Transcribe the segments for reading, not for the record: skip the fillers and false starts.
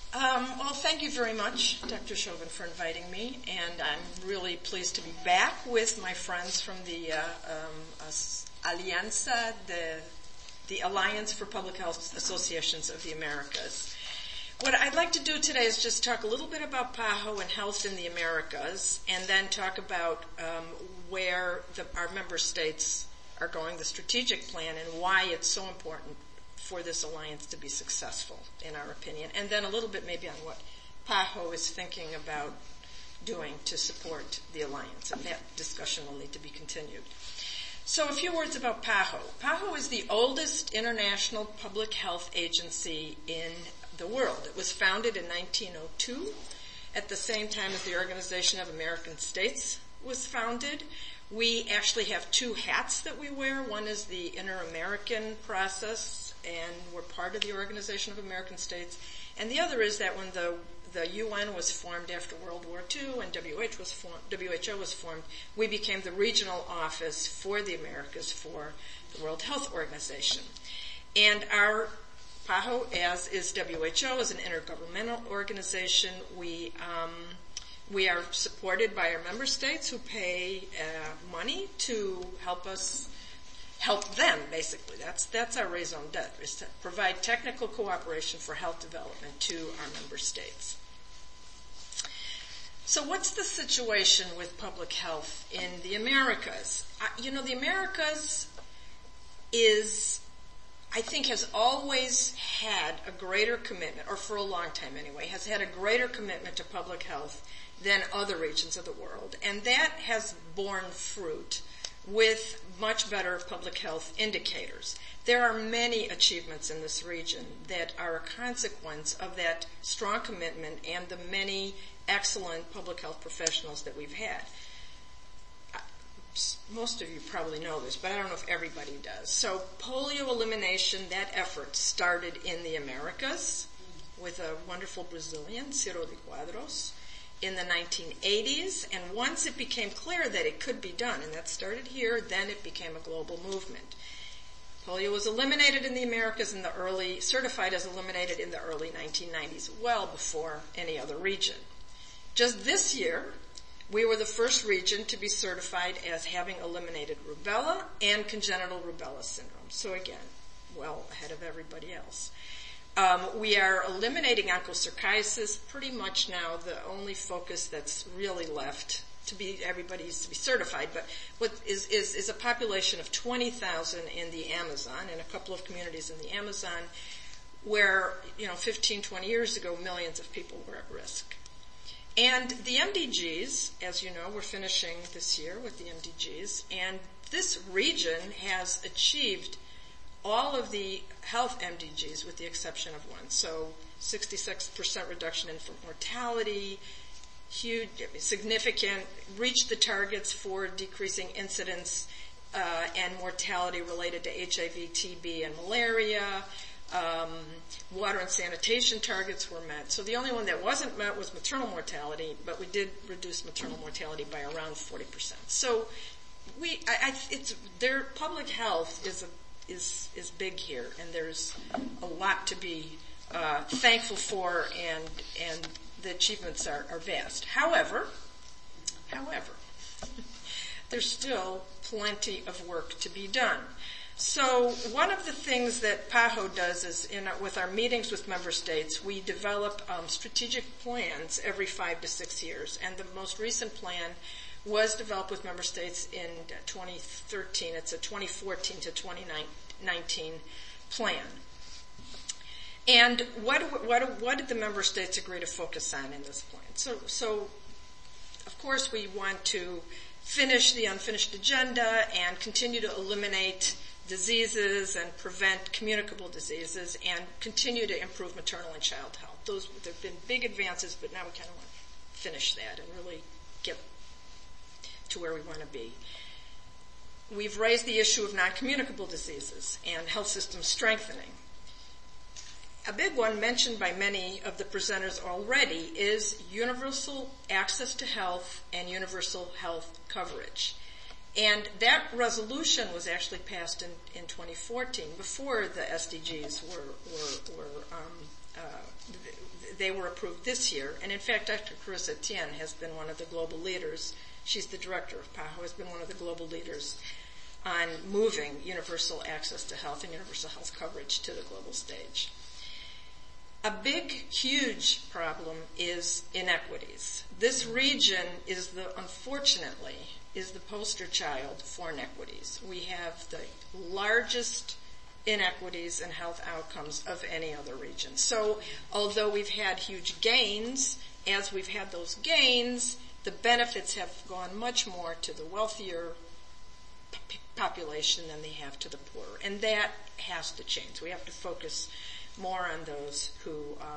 Well, thank you very much, Dr. Chauvin, for inviting me, and I'm really pleased to be back with my friends from the Alianza, the Alliance for Public Health Associations of the Americas. What I'd like to do today is just talk a little bit about PAHO and health in the Americas, and then talk about where our member states are going, the strategic plan, and why it's so important for this alliance to be successful, in our opinion, and then a little bit maybe on what PAHO is thinking about doing to support the alliance, and that discussion will need to be continued. So a few words about PAHO. PAHO is the oldest international public health agency in the world. It was founded in 1902, at the same time as the Organization of American States was founded. We actually have two hats that we wear. One is the Inter-American process, and we're part of the Organization of American States. And the other is that when the UN was formed after World War II and WHO was formed, we became the regional office for the Americas for the World Health Organization. And our PAHO, as is WHO, is an intergovernmental organization. We are supported by our member states who pay money to help them, basically. That's our raison d'etre, is to provide technical cooperation for health development to our member states. So what's the situation with public health in the Americas? The Americas has always had a greater commitment, or for a long time anyway, has had a greater commitment to public health than other regions of the world. And that has borne fruit with much better public health indicators. There are many achievements in this region that are a consequence of that strong commitment and the many excellent public health professionals that we've had. Most of you probably know this, but I don't know if everybody does. So polio elimination, that effort started in the Americas with a wonderful Brazilian, Ciro de Quadros, in the 1980s. And once it became clear that it could be done, and that started here, then it became a global movement. Polio was eliminated in the Americas certified as eliminated in the early 1990s, well before any other region. Just this year, we were the first region to be certified as having eliminated rubella and congenital rubella syndrome. So again, well ahead of everybody else. We are eliminating onchocerciasis pretty much now, the only focus that's really left everybody needs to be certified, but what is a population of 20,000 in the Amazon, in a couple of communities in the Amazon, where, 15, 20 years ago, millions of people were at risk. And the MDGs, as you know, we're finishing this year with the MDGs, and this region has achieved all of the health MDGs with the exception of one. So 66% reduction in infant mortality, huge, significant, reached the targets for decreasing incidence and mortality related to HIV, TB, and malaria. Water and sanitation targets were met. So the only one that wasn't met was maternal mortality, but we did reduce maternal mortality by around 40%. So their public health is big here, and there's a lot to be thankful for, and the achievements are vast. However, there's still plenty of work to be done. So one of the things that PAHO does is with our meetings with member states, we develop strategic plans every 5 to 6 years. And the most recent plan was developed with member states in 2013. It's a 2014 to 2019 plan. And what did the member states agree to focus on in this plan? So of course we want to finish the unfinished agenda and continue to eliminate diseases and prevent communicable diseases and continue to improve maternal and child health. There have been big advances, but now we kind of want to finish that and really get to where we want to be. We've raised the issue of non-communicable diseases and health system strengthening. A big one mentioned by many of the presenters already is universal access to health and universal health coverage. And that resolution was actually passed in 2014 before the SDGs were they were approved this year. And in fact, Dr. Carissa Tien has been one of the global leaders. She's the director of PAHO, has been one of the global leaders on moving universal access to health and universal health coverage to the global stage. A big, huge problem is inequities. This region is unfortunately, the poster child for inequities. We have the largest inequities in health outcomes of any other region. So, although we've had huge gains, as we've had those gains, the benefits have gone much more to the wealthier population than they have to the poorer. And that has to change. We have to focus more on those who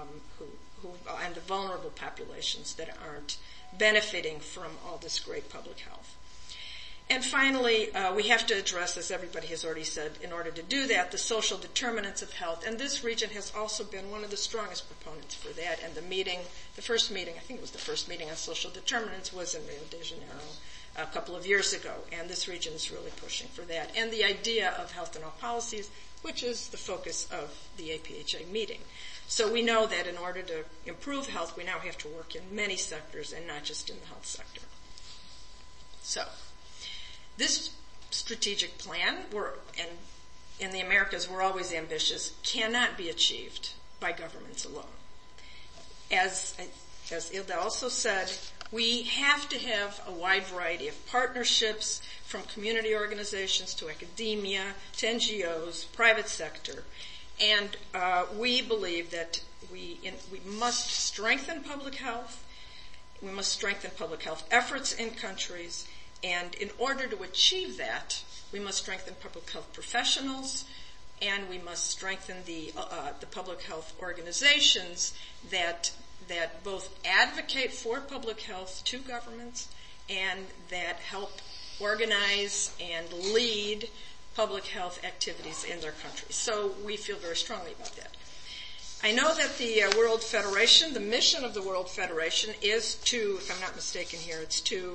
and the vulnerable populations that aren't benefiting from all this great public health. And finally, we have to address, as everybody has already said, in order to do that, the social determinants of health. And this region has also been one of the strongest proponents for that. And the first meeting, I think it was the first meeting on social determinants, was in Rio de Janeiro a couple of years ago. And this region is really pushing for that. And the idea of health in all policies, which is the focus of the APHA meeting. So we know that in order to improve health, we now have to work in many sectors and not just in the health sector. So, this strategic plan, and in the Americas we're always ambitious, cannot be achieved by governments alone. As Ilda also said, we have to have a wide variety of partnerships, from community organizations to academia to NGOs, private sector. And we believe that we must strengthen public health. We must strengthen public health efforts in countries. And in order to achieve that, we must strengthen public health professionals, and we must strengthen the public health organizations that both advocate for public health to governments and that help organize and lead public health activities in their countries. So we feel very strongly about that. I know that the World Federation, the mission of the World Federation is to, if I'm not mistaken here, it's to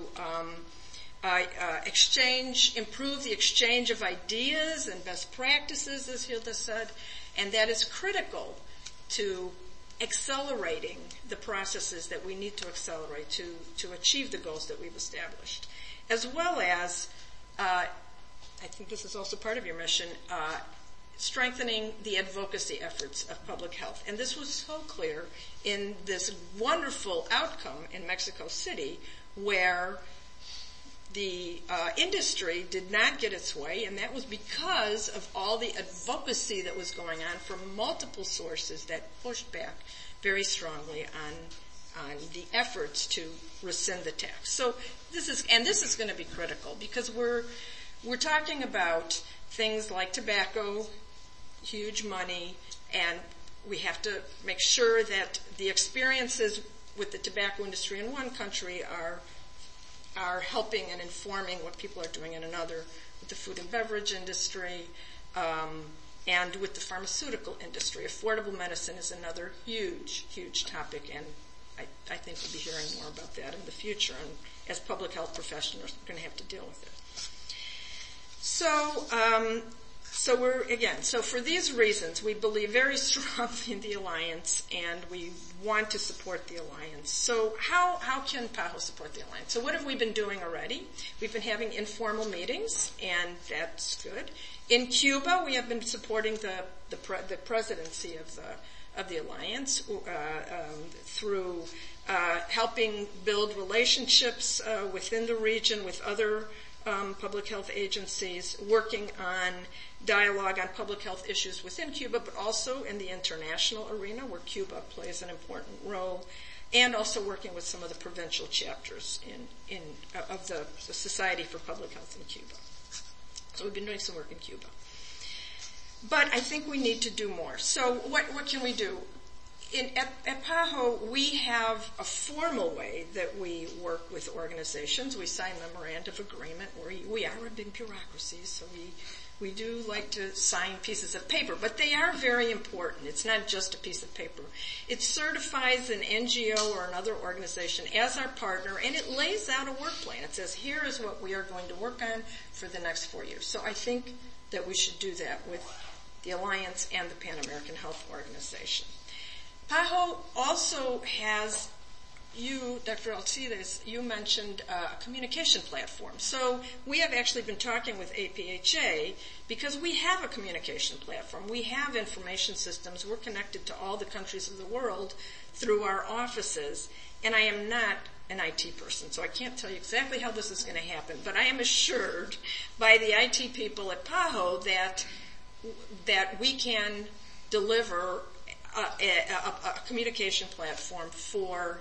improve the exchange of ideas and best practices, as Hilda said, and that is critical to accelerating the processes that we need to accelerate to achieve the goals that we've established. As well as, I think this is also part of your mission, strengthening the advocacy efforts of public health. And this was so clear in this wonderful outcome in Mexico City, where the industry did not get its way, and that was because of all the advocacy that was going on from multiple sources that pushed back very strongly on the efforts to rescind the tax. So this is going to be critical, because we're talking about things like tobacco, huge money, and we have to make sure that the experiences with the tobacco industry in one country are helping and informing what people are doing in another, with the food and beverage industry, and with the pharmaceutical industry. Affordable medicine is another huge, huge topic, and I think we'll be hearing more about that in the future, and as public health professionals, we're going to have to deal with it. So for these reasons, we believe very strongly in the alliance, and we want to support the alliance. So how can PAHO support the alliance? So what have we been doing already? We've been having informal meetings, and that's good. In Cuba, we have been supporting the presidency of the alliance through helping build relationships within the region with other public health agencies, working on dialogue on public health issues within Cuba, but also in the international arena where Cuba plays an important role, and also working with some of the provincial chapters of the Society for Public Health in Cuba. So we've been doing some work in Cuba. But I think we need to do more. So what can we do? At PAHO, we have a formal way that we work with organizations. We sign memorandum of agreement. We are a big bureaucracy, so we do like to sign pieces of paper, but they are very important. It's not just a piece of paper. It certifies an NGO or another organization as our partner, and it lays out a work plan. It says, here is what we are going to work on for the next 4 years. So I think that we should do that with the Alliance and the Pan American Health Organization. PAHO also has, you, Dr. Alcides, you mentioned a communication platform. So we have actually been talking with APHA because we have a communication platform. We have information systems. We're connected to all the countries of the world through our offices. And I am not an IT person, so I can't tell you exactly how this is going to happen. But I am assured by the IT people at PAHO that we can deliver a communication platform for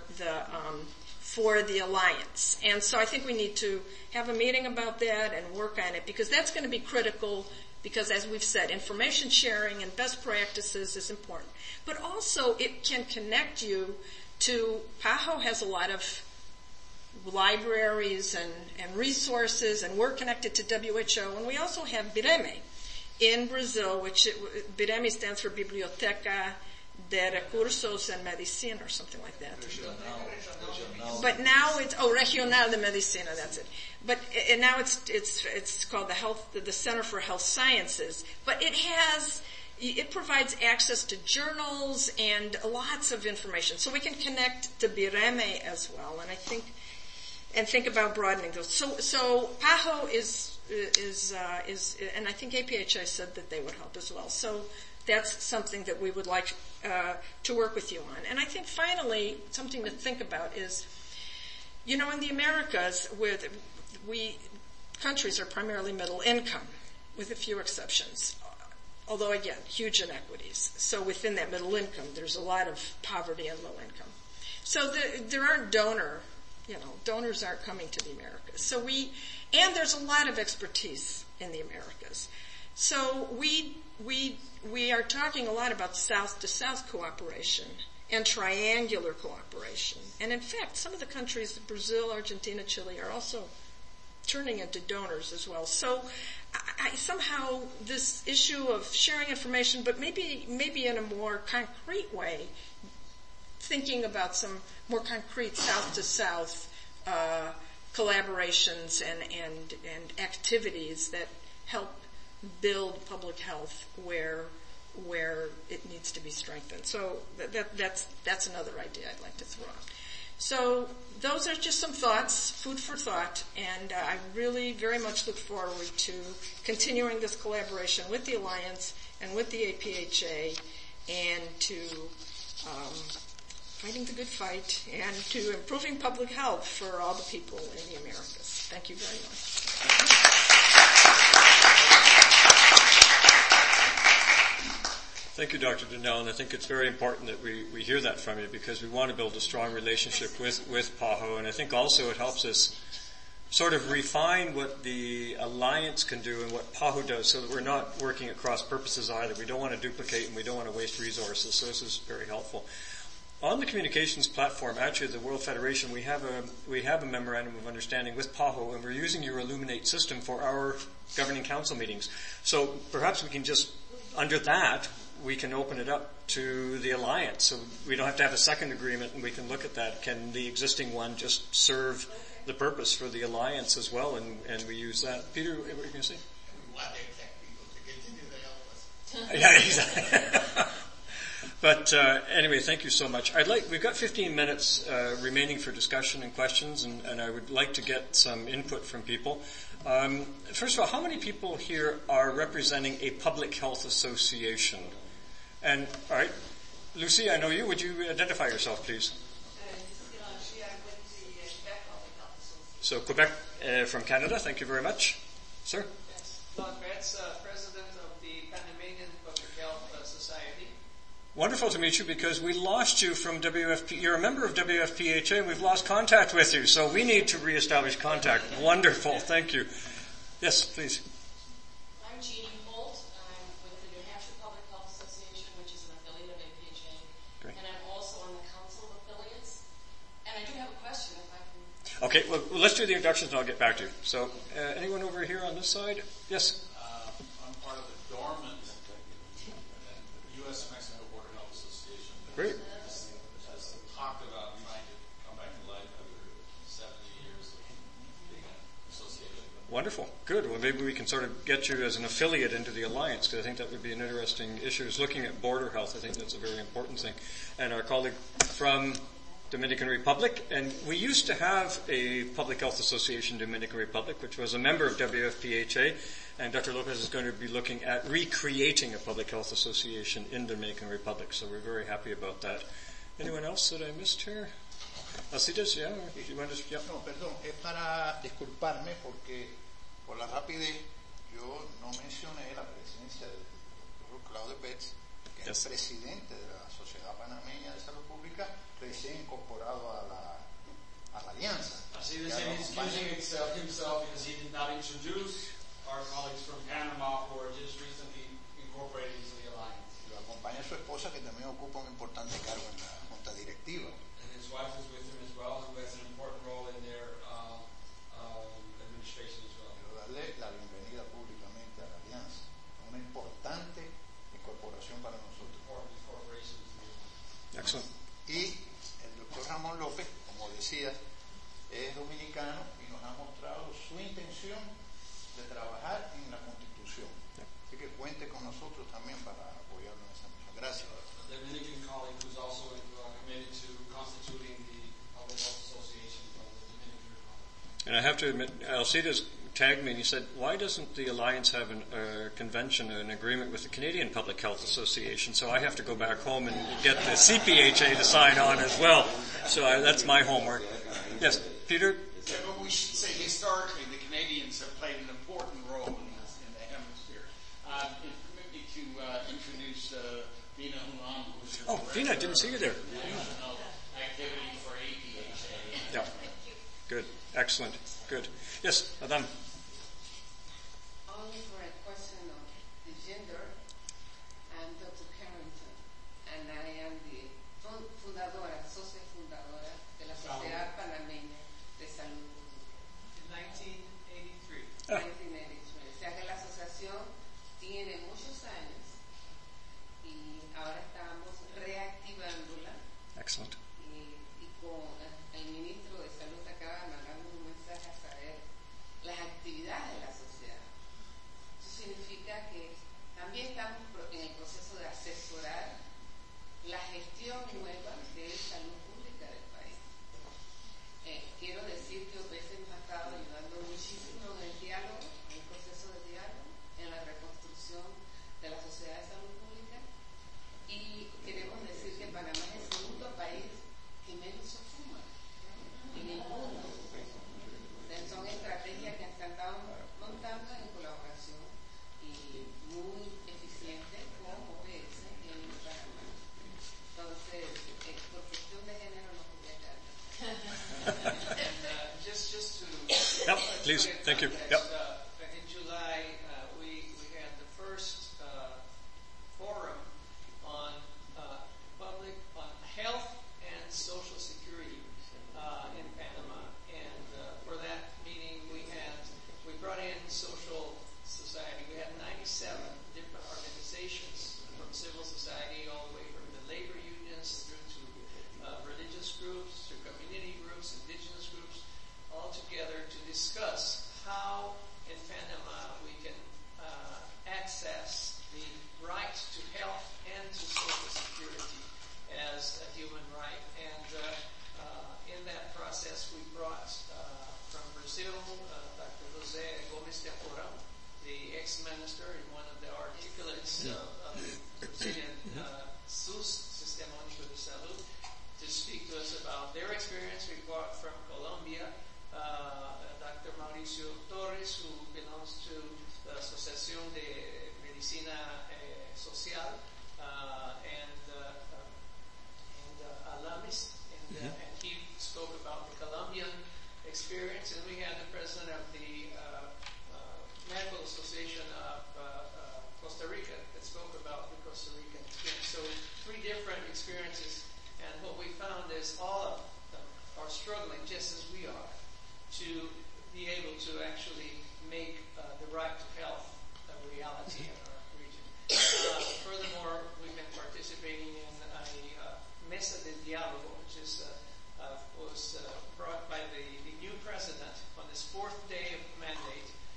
the alliance. And so I think we need to have a meeting about that and work on it, because that's going to be critical, because as we've said, information sharing and best practices is important. But also it can connect you to, PAHO has a lot of libraries and resources, and we're connected to WHO, and we also have BIREME in Brazil, which BIREME stands for Biblioteca de Recursos en Medicina or something like that. But now it's Regional de Medicina, that's it. But and now it's called the Center for Health Sciences. But it provides access to journals and lots of information, so we can connect to BIREME as well. And think about broadening those. So PAHO is and I think APHA said that they would help as well. So that's something that we would like to work with you on. And I think finally, something to think about is, in the Americas, countries are primarily middle income, with a few exceptions. Although again, huge inequities. So within that middle income, there's a lot of poverty and low income. So there aren't donors aren't coming to the Americas. And there's a lot of expertise in the Americas. So we are talking a lot about South-to-South cooperation and triangular cooperation. And in fact, some of the countries, Brazil, Argentina, Chile, are also turning into donors as well. So somehow this issue of sharing information, but maybe in a more concrete way, thinking about some more concrete South-to-South collaborations and activities that help build public health where it needs to be strengthened. So that's another idea I'd like to throw out. So those are just some thoughts, food for thought, and I really very much look forward to continuing this collaboration with the Alliance and with the APHA, and to fighting the good fight and to improving public health for all the people in the Americas. Thank you very much. Thank you, Dr. Donnell, and I think it's very important that we hear that from you, because we want to build a strong relationship with PAHO, and I think also it helps us sort of refine what the Alliance can do and what PAHO does, so that we're not working at cross purposes either. We don't want to duplicate and we don't want to waste resources, so this is very helpful. On the communications platform, actually, the World Federation, we have a memorandum of understanding with PAHO, and we're using your Illuminate system for our governing council meetings. So perhaps we can just, under that, we can open it up to the Alliance, so we don't have to have a second agreement, and we can look at that. Can the existing one just serve the purpose for the Alliance as well, and we use that? Peter, what were you going to say? We want the tech people to continue to help us. Yeah, exactly. But anyway, thank you so much. We've got 15 minutes remaining for discussion and questions, and I would like to get some input from people. First of all, how many people here are representing a public health association? And, all right, Lucy, I know you. Would you identify yourself, please? So, Quebec from Canada. Thank you very much. Sir? Yes. Don Betts, President of the Panamanian Public Health Society. Wonderful to meet you, because we lost you from WFP. You're a member of WFPHA, and we've lost contact with you, so we need to reestablish contact. Wonderful. Thank you. Yes, please. I'm Jeannie Holt. I'm with the New Hampshire Public Health Association, which is an affiliate of APHA. Great. And I'm also on the Council of Affiliates. And I do have a question, if I can. Okay, well, let's do the introductions and I'll get back to you. So, anyone over here on this side? Yes? I'm part of the dormant U.S.-Mexico Border Health Association. Great. Has talked about trying to come back to life after 70 years of being an association. Wonderful. Good. Well, maybe we can sort of get you as an affiliate into the Alliance, because I think that would be an interesting issue. Is looking at border health. I think that's a very important thing. And our colleague from Dominican Republic, and we used to have a Public Health Association Dominican Republic, which was a member of WFPHA, and Dr. Lopez is going to be looking at recreating a Public Health Association in Dominican Republic, so we're very happy about that. Anyone else that I missed here? Alcides, yeah? You want to, yeah. No, perdón, es para disculparme porque por la rapidez yo no mencioné la presencia del doctor Claudio Betts, que es el presidente de la Sociedad Panameña de Salud Pública, recién incorporado a la alianza. Alcides is excusing himself because he did not introduce our colleagues from Panama who are just recently incorporated into the Alliance. Lo acompaña su esposa, que también ocupa un importante cargo en la Junta Directiva. And his wife is with him as well, who has an important role in their administration as well. Quiero darle la bienvenida públicamente a la alianza, una importante incorporación para nosotros. Important corporations. Excellent. Y el doctor Ramón López, como decía, es dominicano y nos ha mostrado su intención de trabajar en la Constitución. Así que cuente con nosotros también para apoyarlo en esa misión. Gracias. A Dominican colleague who's also committed to constituting the Public Health Association from the Dominican Republic. And I have to admit, Alcides tagged me and he said, why doesn't the Alliance have a convention, an agreement with the Canadian Public Health Association? So I have to go back home and get the CPHA to sign on as well. So that's my homework. Yes, Peter? Yeah, but we should say historically the Canadians have played an important role in the hemisphere. Permit me to introduce Vina Huang, who's Oh, Vina, I didn't see you there. activity for APHA. Yeah. Good. Excellent. Good. Yes, Adam. Only for a question of the gender, I'm Dr. Carrington, and I am the fundadora, socia fundadora de la Sociedad Panameña de Salud Pública. In 1983. 1983. O sea que la asociación tiene muchos años y ahora estamos reactivándola. Excellent. Y con el ministro de Salud acaba de mandarnos un mensaje a saber las actividades de la sociedad. Eso significa que también estamos en el proceso de asesorar la gestión nueva de salud pública del país. Quiero decir que OPS nos ha estado ayudando muchísimo en el diálogo, en el proceso de diálogo, en la reconstrucción de la sociedad de salud pública, y queremos decir que Panamá es el segundo país que menos se fuma en el mundo. Son estrategias que se han estado montando en colaboración y muy eficientes con OPS en Panamá. Entonces, por cuestión de género no podía quedar. And just to Yep, please. Thank you. Yep. In July, we had the first forum on health and social security in Panama, and for that meeting we brought in social society. We had 97 different organizations from civil society all the way from the labor unions through to religious groups, to community groups, indigenous groups, all together to discuss how in Panama we can access the right to health and to social security as a human right. And in that process we brought from Brazil Dr. Jose Gomes de Amoura, the ex-minister and one of the articulates of the Brazilian SUS, Sistema Único de Salud, to speak to us about their experience. We brought from Colombia Dr. Mauricio Torres, who belongs to the Asociación de Medicina Social, and Alamis, and he spoke about the Colombian experience. And we had the president of the Medical Association of Costa Rica that spoke about the Costa Rican experience. So 3 different experiences, and what we found is all of them are struggling just as we are to be able to actually make the right to health a reality in our region. Furthermore, we've been participating in a Mesa de Diálogo, which was brought by the new president on his 4th day of mandate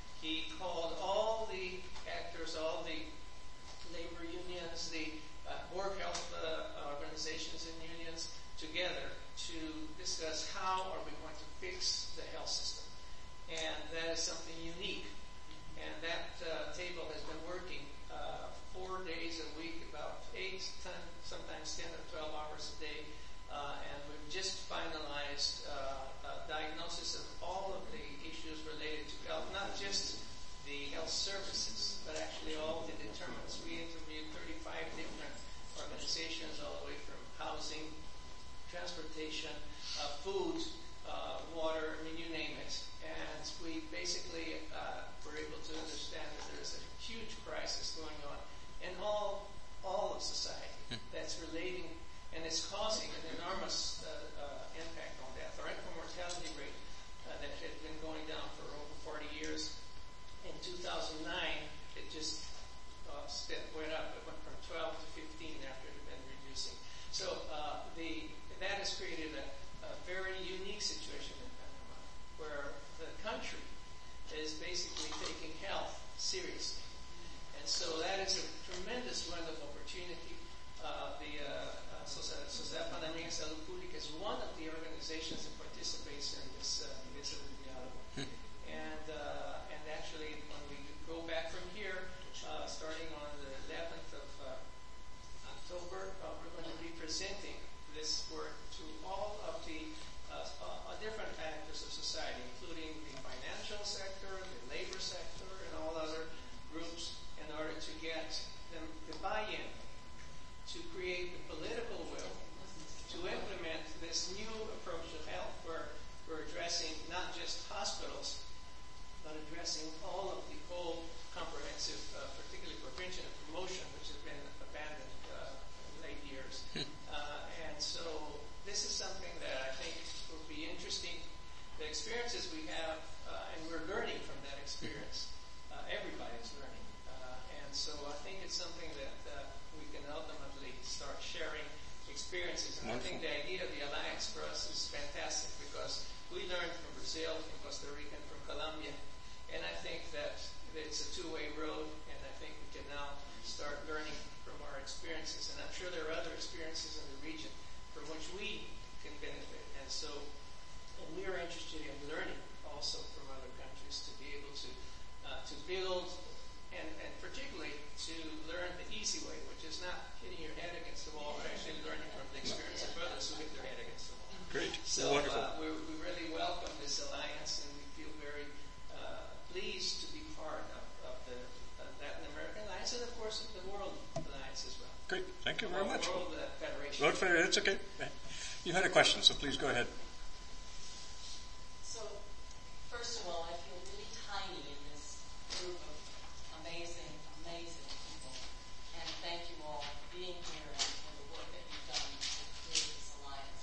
experiences. And Wonderful. I think the idea of the alliance for us is fantastic because we learned from Brazil, from Costa Rica, and from Colombia. And I think that it's a two-way road, and I think we can now start learning from our experiences. And I'm sure there are other experiences in the region from which we can benefit. And so, and we are interested in learning also from other countries to be able to build, and particularly to learn the easy way, which is not hitting your head against the wall, but actually learning from the experience of others who hit their head against the wall. Great. So Wonderful. we really welcome this alliance, and we feel very pleased to be part of the Latin American Alliance, and of course the World Alliance as well. Great. Thank you very much. World Federation. World Federation, it's okay. You had a question, so please go ahead. So, first of all, I feel really tiny in this group of amazing, amazing people. And thank you all for being here and for the work that you've done to create this alliance.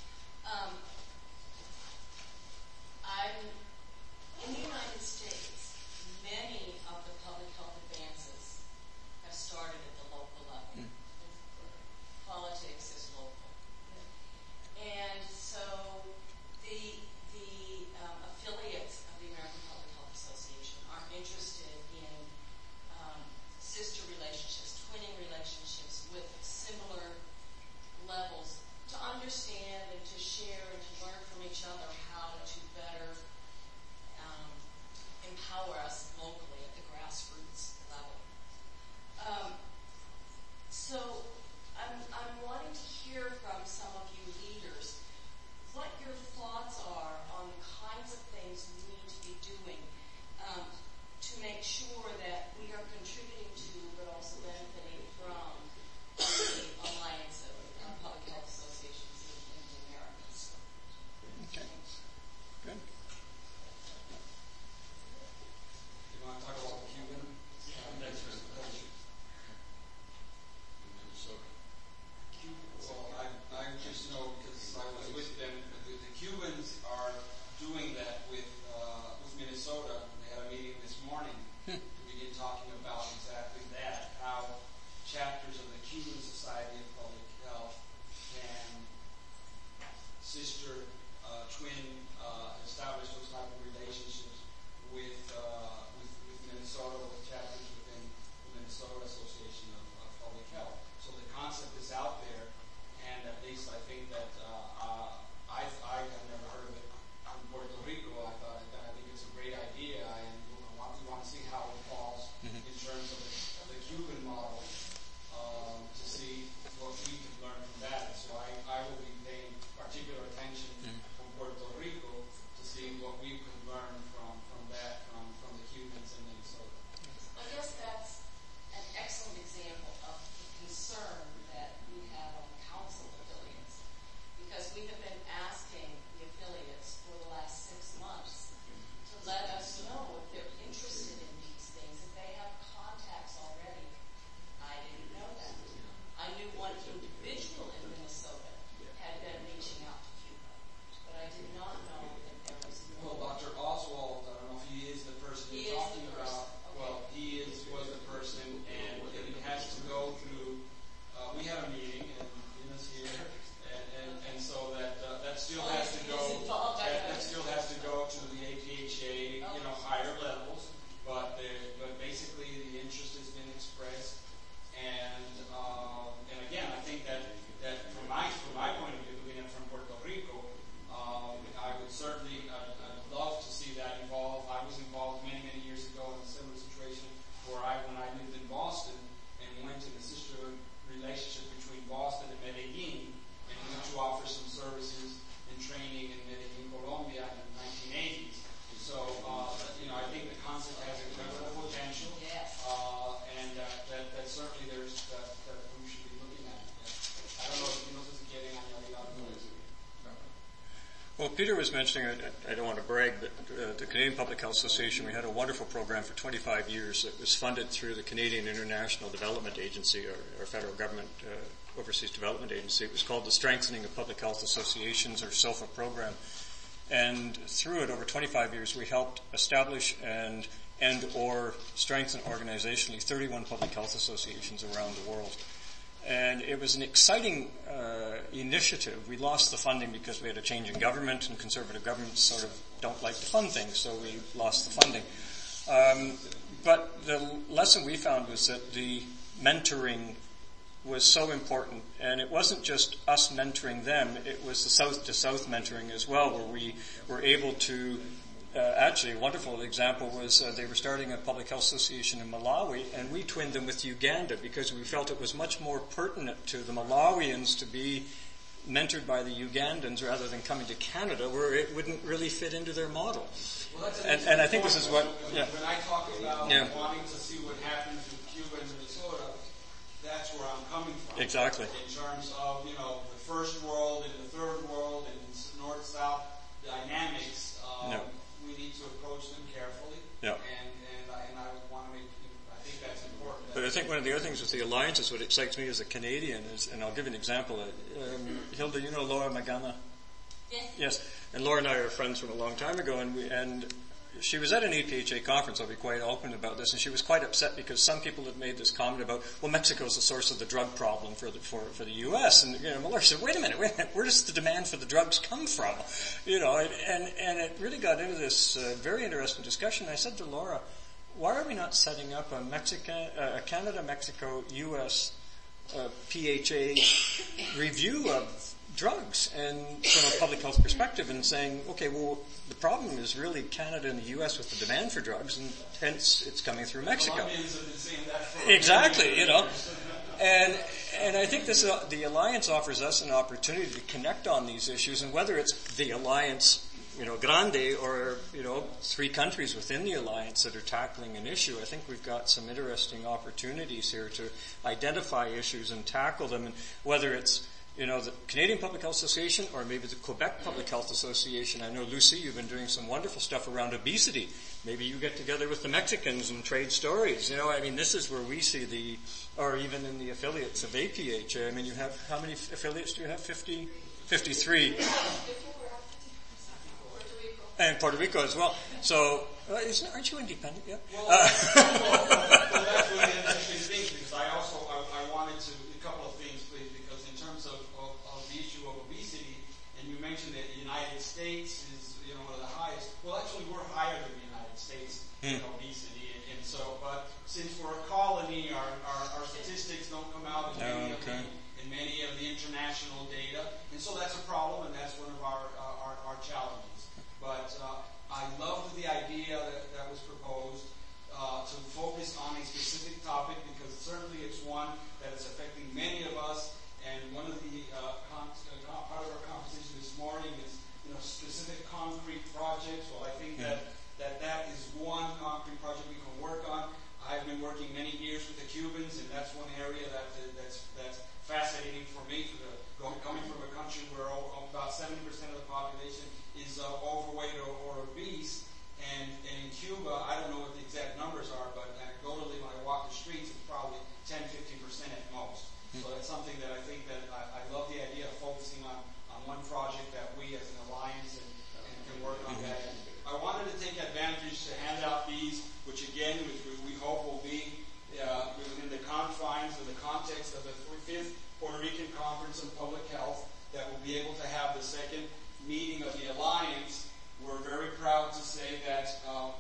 In the United States, many of the public health advances have started at the local level. Politics is local. And so the affiliates of the American Public Health Association are interested in sister relationships, twinning relationships with similar levels to understand and to share and to learn from each other how to better empower us locally at the grassroots level. So I'm wanting to hear from some of you leaders what your thoughts are on the kinds of things we need to be doing to make sure that we are contributing to, but also benefiting from, the alliance of public health associations in the Americas. Okay. Good. You want to talk about the Cuban? Next presentation. Well, I just know because I was with them. The Cubans are doing that with Minnesota. They had a meeting this morning. We began talking about exactly that, how chapters of the Cuban Society of Public Health can sister, twin, establish those type of relationships with Minnesota, with chapters within the Minnesota Association of Public Health. So the concept is out there, and at least I think that I have never heard of it in Puerto Rico. I think it's a great idea, and we want to see how it falls in terms of the Cuban model to see what we can learn from that. So I will be paying particular attention from Puerto Rico to see what we can learn from that from the Cubans in Minnesota. I guess that's an excellent example of the concern that we have on council affiliates, because we have been asking the affiliates for the last 6 months to let us know if they're interested in these things, if they have contacts already. I didn't know that. I knew one individual in Minnesota had been reaching out to Cuba, but I did not know that there was Well, more. Dr. Oswald, I don't know if he is the person He you're is talking the person. about. Okay. Well, he was the person, and it has to go through. We had a meeting, and Dina's here, and so that still has to go. He's involved, I know. That still has to go to the APHA, higher levels. But basically, the interest has been expressed, and again, I think that from my point of view, looking at it from Puerto Rico, I would certainly I'd love to see that evolve. I was involved many years ago in a similar situation where when I lived in Boston and went in a sister relationship between Boston and Medellin, and went to offer some services and training in Medellin, Colombia in the 1980s. So I think the concept has incredible potential. Yes. And that certainly that we should be looking at. I don't know if you know si quieren añadir algo. Well, Peter was mentioning, I don't want to brag, but the Canadian Public Health Association, we had a wonderful program for 25 years that was funded through the Canadian International Development Agency, or federal government overseas development agency. It was called the Strengthening of Public Health Associations, or SOFA program. And through it, over 25 years, we helped establish and or strengthen organizationally 31 public health associations around the world. And it was an exciting initiative. We lost the funding because we had a change in government, and conservative governments sort of don't like to fund things, so we lost the funding. But the lesson we found was that the mentoring was so important, and it wasn't just us mentoring them, it was the south-to-south mentoring as well, where we were able to, actually a wonderful example was they were starting a public health association in Malawi, and we twinned them with Uganda because we felt it was much more pertinent to the Malawians to be mentored by the Ugandans rather than coming to Canada, where it wouldn't really fit into their model. Well, and I think this is what... When I talk about wanting to see what happens with Cuba and Minnesota, that's where I'm coming from. Exactly. In terms of, the first world and the third world and north-south dynamics, we need to approach them carefully. Yeah. And I want to I think that's important. But I think one of the other things with the alliances, what excites me as a Canadian is, and I'll give you an example. Hilda, you know Laura Magana? Yes. Yes. And Laura and I are friends from a long time ago, and she was at an APHA conference, I'll be quite open about this, and she was quite upset because some people had made this comment about, well, Mexico's the source of the drug problem for the U.S. And, Laura said, wait a minute, where does the demand for the drugs come from? And it really got into this very interesting discussion. I said to Laura, why are we not setting up a Canada, Mexico, U.S. PHA review of drugs and from a public health perspective and saying, okay, well, the problem is really Canada and the U.S. with the demand for drugs, and hence it's coming through Mexico. Colombians have been saying that for exactly, And I think the alliance offers us an opportunity to connect on these issues, and whether it's the alliance, grande, or, 3 countries within the alliance that are tackling an issue, I think we've got some interesting opportunities here to identify issues and tackle them, and whether it's the Canadian Public Health Association or maybe the Quebec Public Health Association. I know, Lucy, you've been doing some wonderful stuff around obesity. Maybe you get together with the Mexicans and trade stories. This is where we see or even in the affiliates of APHA. You have, how many affiliates do you have? 53. And Puerto Rico as well. So, aren't you independent yet? Well, that's really an interesting thing, because I wanted to, a couple of things, please, because in terms of the issue of obesity, and you mentioned that the United States is, one of the highest. Well, actually, we're higher than the United States in obesity, and so, but since we're a colony, our statistics don't come out in many of the international data, and so that's a problem, and that's one of our challenges. But I loved the idea that was proposed to focus on a specific topic, because certainly it's one that is affecting many of us. And one of the part of our conversation this morning is specific concrete projects. Well, I think that is one concrete project we can work on. I've been working many years with the Cubans, and that's one area that's fascinating for me. Coming from a country where about 70% of the population is overweight or obese, and in Cuba, I don't know what the exact numbers are, but anecdotally, when I walk the streets, it's probably 10-15% at most. So that's something that I think that I love the idea of focusing on one project that we as an alliance and can work on that. I wanted to take advantage to hand out these, which we hope will be within the confines of the context of the 5th Puerto Rican Conference on Public Health, that will be able to have the second meeting of the alliance. We're very proud to say that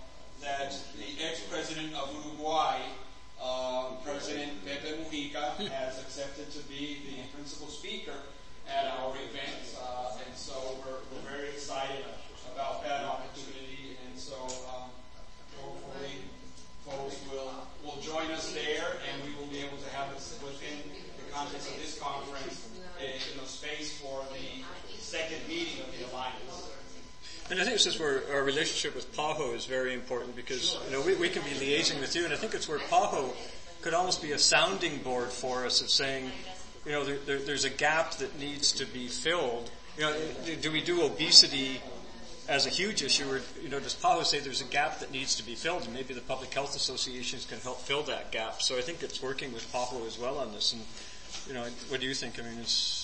the ex-president of Uruguay, President Pepe Mujica, has accepted to be the principal speaker at our event, and so we're very excited about that opportunity. And so hopefully folks will join us there, and we will be able to have this within the context of this conference, space for the second meeting of the alliance. And I think this is where our relationship with PAHO is very important, because we can be liaising with you, and I think it's where PAHO could almost be a sounding board for us of saying, there's a gap that needs to be filled. Do we do obesity as a huge issue, or does PAHO say there's a gap that needs to be filled, and maybe the public health associations can help fill that gap? So I think it's working with PAHO as well on this. And what do you think? It's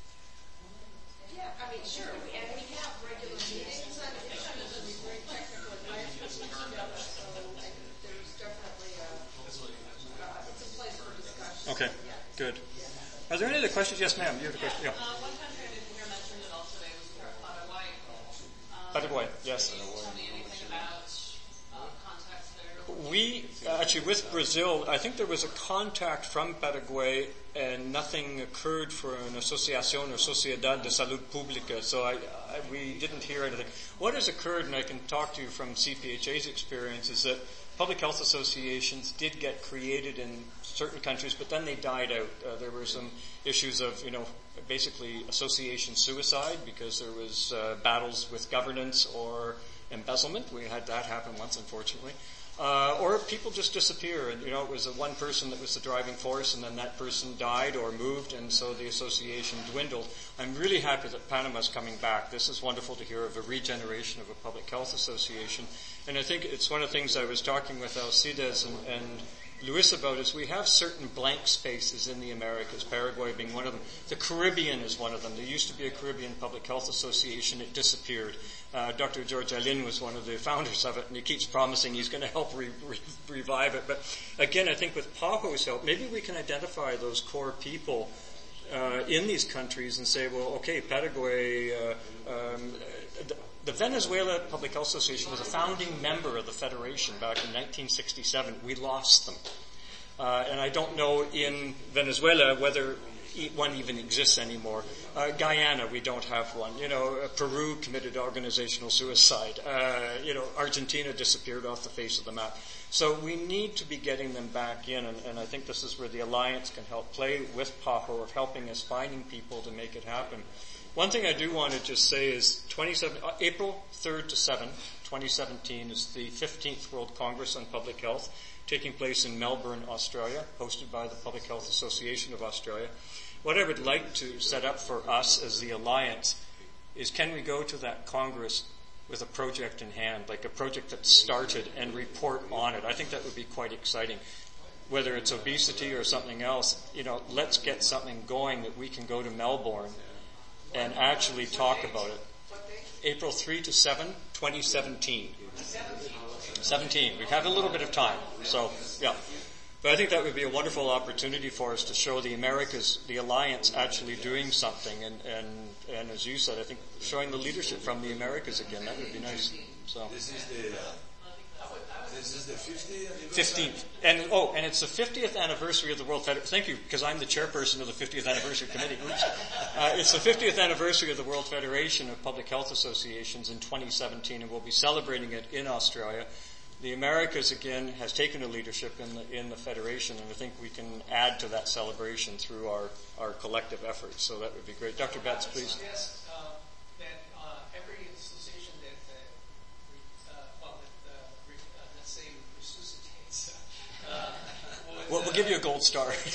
sure. And we have regular meetings on it. There's very technical advice that's teamed up, so there's definitely it's a place for discussion. Okay, good. Are there any other questions? Yes, ma'am. You have a question. Yeah. One country I didn't hear mentioned at all today was Paraguay. Paraguay, yes. Can you tell me anything about contacts there? We, actually with Brazil, I think there was a contact from Paraguay and nothing occurred for an Asociación or Sociedad de Salud Pública, so we didn't hear anything. What has occurred, and I can talk to you from CPHA's experience, is that public health associations did get created in certain countries, but then they died out. There were some issues of, basically association suicide because there was battles with governance or embezzlement. We had that happen once, unfortunately. Or people just disappear, and it was one person that was the driving force, and then that person died or moved, and so the association dwindled. I'm really happy that Panama's coming back. This is wonderful to hear of a regeneration of a public health association, and I think it's one of the things I was talking with Alcides and Luis about is we have certain blank spaces in the Americas, Paraguay being one of them. The Caribbean is one of them. There used to be a Caribbean Public Health Association. It disappeared. Dr. George Alin was one of the founders of it, and he keeps promising he's going to help revive it. But again, I think with PAHO's help, maybe we can identify those core people in these countries and say, well, okay, Paraguay, the Venezuela Public Health Association was a founding member of the Federation back in 1967. We lost them. And I don't know in Venezuela whether one even exists anymore. Guyana, we don't have one. Peru committed organizational suicide. Argentina disappeared off the face of the map. So we need to be getting them back in, and I think this is where the Alliance can help play with PAHO of helping us finding people to make it happen. One thing I do want to just say is April 3rd to 7th, 2017 is the 15th World Congress on Public Health, taking place in Melbourne, Australia, hosted by the Public Health Association of Australia. What I would like to set up for us as the Alliance is, can we go to that Congress with a project in hand, like a project that started, and report on it? I think that would be quite exciting. Whether it's obesity or something else, let's get something going that we can go to Melbourne and actually talk about it. April 3 to 7, 2017. 17. We have a little bit of time. So, yeah. But I think that would be a wonderful opportunity for us to show the Americas, the Alliance actually doing something. And as you said, I think showing the leadership from the Americas again, that would be nice. So. This is the 50th anniversary? 15th. And it's the 50th anniversary of the World Federation. Thank you, because I'm the chairperson of the 50th anniversary committee. It's the 50th anniversary of the World Federation of Public Health Associations in 2017, and we'll be celebrating it in Australia. The Americas, again, has taken a leadership in the Federation, and I think we can add to that celebration through our collective efforts. So that would be great. Dr. Betts, please. Yes, that every association that let's say resuscitates, we'll give you a gold star. would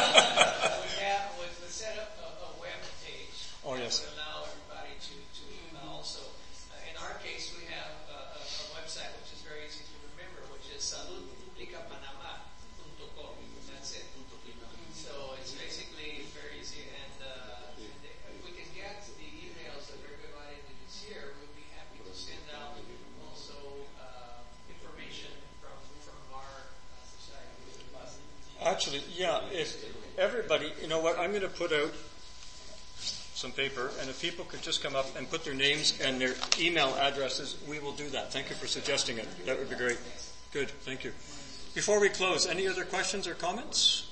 set up a web page. Oh, yes. That would allow everybody to also. In our case, we have a website which is very easy to remember, which is saludpublicapanama.com. That's it. So it's basically very easy, and if we can get the emails of everybody that is here, we'll be happy to send out also information from our society. Actually, yeah, if everybody, you know what, I'm going to put out some paper, and if people could just come up and put their names and their email addresses, we will do that. Thank you for suggesting it. That would be great. Good, thank you. Before we close, any other questions or comments?